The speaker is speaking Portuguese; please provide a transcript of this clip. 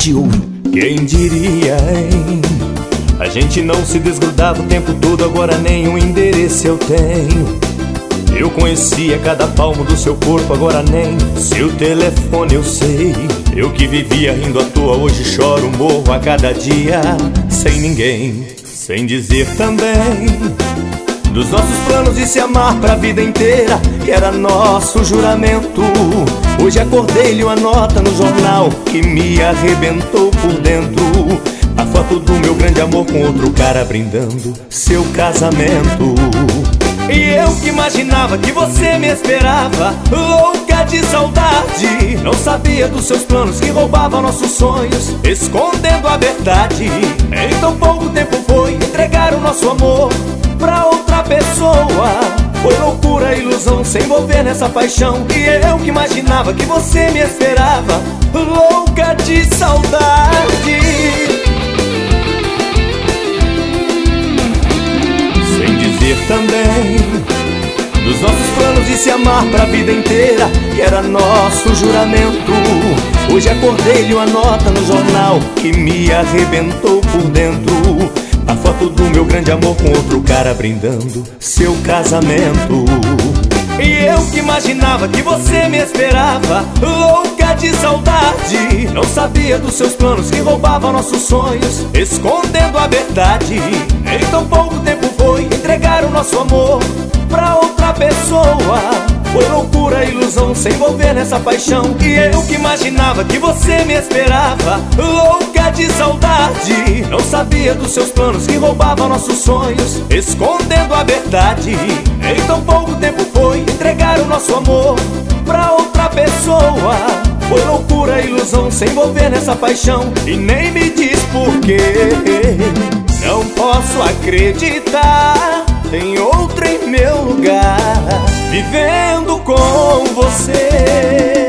te ouvi. Quem diria, hein? A gente não se desgrudava o tempo todo, agora nenhum endereço eu tenho. Eu conhecia cada palmo do seu corpo, agora nem seu telefone eu sei. Eu que vivia rindo à toa, hoje choro, morro a cada dia sem ninguém. Sem dizer também dos nossos planos de se amar pra vida inteira, que era nosso juramento. Hoje acordei, li uma nota no jornal que me arrebentou por dentro. A foto do meu grande amor com outro cara brindando seu casamento. E eu que imaginava que você me esperava, louca de saudade. Não sabia dos seus planos que roubavam nossos sonhos, escondendo a verdade. Em tão pouco tempo foi entregar o nosso amor pra outra pessoa. Foi loucura, ilusão, se envolver nessa paixão. E eu que imaginava que você me esperava, louca de saudade. Sem dizer também dos nossos planos de se amar pra vida inteira, que era nosso juramento. Hoje acordei, li uma nota no jornal que me arrebentou por dentro. A foto do meu grande amor com outro cara brindando seu casamento. E eu que imaginava que você me esperava, louca de saudade. Não sabia dos seus planos que roubavam nossos sonhos, escondendo a verdade. Em tão pouco tempo foi entregar o nosso amor pra outra pessoa. Foi loucura, ilusão, se envolver nessa paixão. E eu que imaginava que você me esperava, louca de saudade. Não sabia dos seus planos que roubavam nossos sonhos, escondendo a verdade. Em tão pouco tempo foi entregar o nosso amor pra outra pessoa. Foi loucura, ilusão, se envolver nessa paixão. E nem me diz porquê, não posso acreditar, tem outra em meu lugar, vivendo com você.